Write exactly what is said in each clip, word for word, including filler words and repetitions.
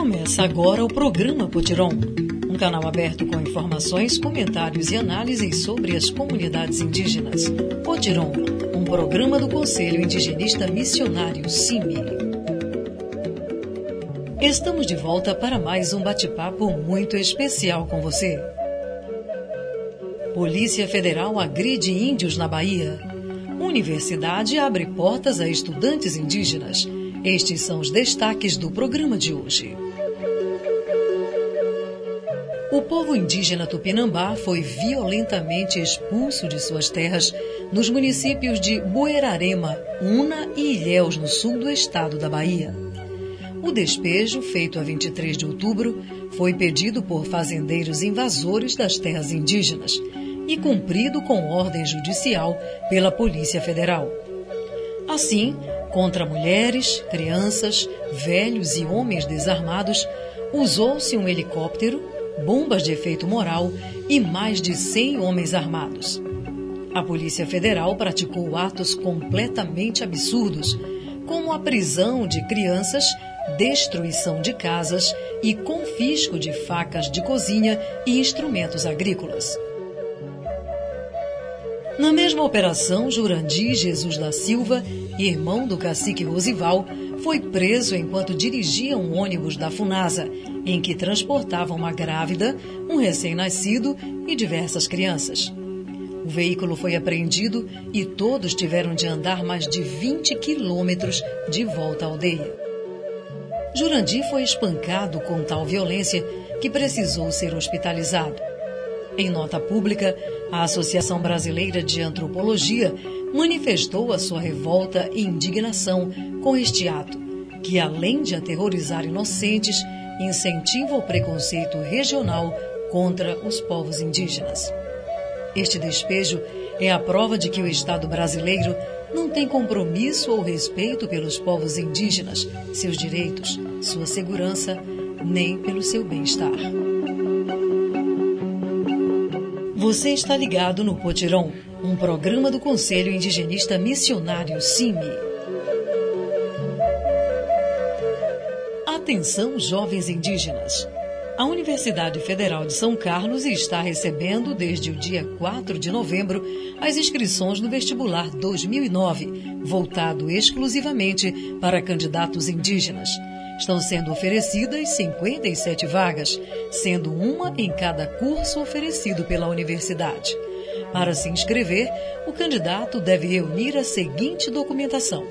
Começa agora o programa Potiron, um canal aberto com informações, comentários e análises sobre as comunidades indígenas. Potiron, um programa do Conselho Indigenista Missionário C I M I. Estamos de volta para mais um bate-papo muito especial com você. Polícia Federal agride índios na Bahia. Universidade abre portas a estudantes indígenas. Estes são os destaques do programa de hoje. O povo indígena Tupinambá foi violentamente expulso de suas terras nos municípios de Buerarema, Una e Ilhéus, no sul do estado da Bahia. O despejo, feito a vinte e três de outubro, foi pedido por fazendeiros invasores das terras indígenas e cumprido com ordem judicial pela Polícia Federal. Assim, contra mulheres, crianças, velhos e homens desarmados, usou-se um helicóptero, bombas de efeito moral e mais de cem homens armados. A Polícia Federal praticou atos completamente absurdos, como a prisão de crianças, destruição de casas e confisco de facas de cozinha e instrumentos agrícolas. Na mesma operação, Jurandir Jesus da Silva, irmão do cacique Rosival, foi preso enquanto dirigia um ônibus da Funasa, em que transportava uma grávida, um recém-nascido e diversas crianças. O veículo foi apreendido e todos tiveram de andar mais de vinte quilômetros de volta à aldeia. Jurandir foi espancado com tal violência que precisou ser hospitalizado. Em nota pública, a Associação Brasileira de Antropologia manifestou a sua revolta e indignação com este ato, que, além de aterrorizar inocentes, incentiva o preconceito regional contra os povos indígenas. Este despejo é a prova de que o Estado brasileiro não tem compromisso ou respeito pelos povos indígenas, seus direitos, sua segurança, nem pelo seu bem-estar. Você está ligado no Potiron, um programa do Conselho Indigenista Missionário C I M I. Atenção, jovens indígenas! A Universidade Federal de São Carlos está recebendo, desde o dia quatro de novembro, as inscrições no vestibular dois mil e nove, voltado exclusivamente para candidatos indígenas. Estão sendo oferecidas cinquenta e sete vagas, sendo uma em cada curso oferecido pela universidade. Para se inscrever, o candidato deve reunir a seguinte documentação: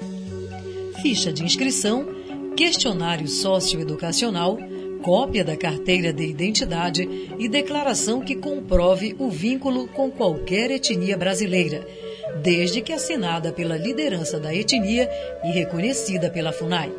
ficha de inscrição, questionário socioeducacional, cópia da carteira de identidade e declaração que comprove o vínculo com qualquer etnia brasileira, desde que assinada pela liderança da etnia e reconhecida pela FUNAI.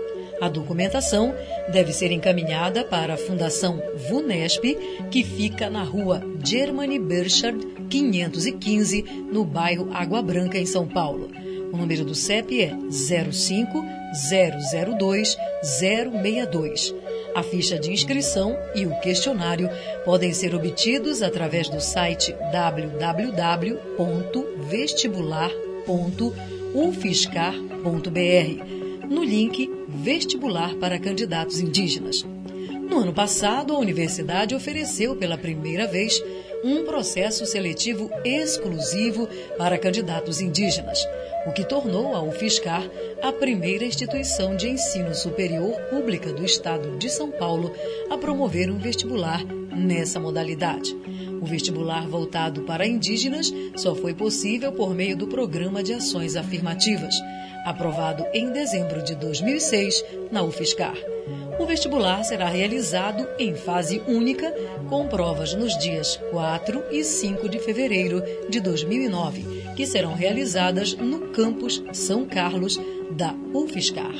A documentação deve ser encaminhada para a Fundação VUNESP, que fica na rua Germany Burchard, quinhentos e quinze, no bairro Água Branca, em São Paulo. O número do C E P é zero cinco zero zero dois zero seis dois. A ficha de inscrição e o questionário podem ser obtidos através do site w w w ponto vestibular ponto ufiscar ponto b r, no link Vestibular para Candidatos Indígenas. No ano passado, a universidade ofereceu pela primeira vez um processo seletivo exclusivo para candidatos indígenas, o que tornou a UFSCar a primeira instituição de ensino superior pública do estado de São Paulo a promover um vestibular nessa modalidade. O vestibular voltado para indígenas só foi possível por meio do Programa de Ações Afirmativas, aprovado em dezembro de dois mil e seis na UFSCar. O vestibular será realizado em fase única, com provas nos dias quatro e cinco de fevereiro de dois mil e nove, que serão realizadas no campus São Carlos da UFSCar.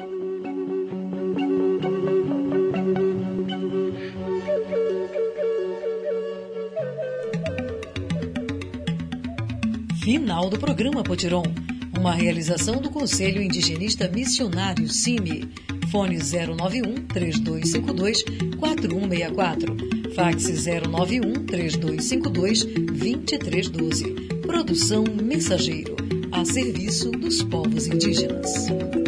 Final do programa Potiron, uma realização do Conselho Indigenista Missionário C I M I. Fone zero nove um, três dois cinco dois, quatro um seis quatro. Fax zero nove um, três dois cinco dois, dois três um dois. Produção Mensageiro, a serviço dos povos indígenas.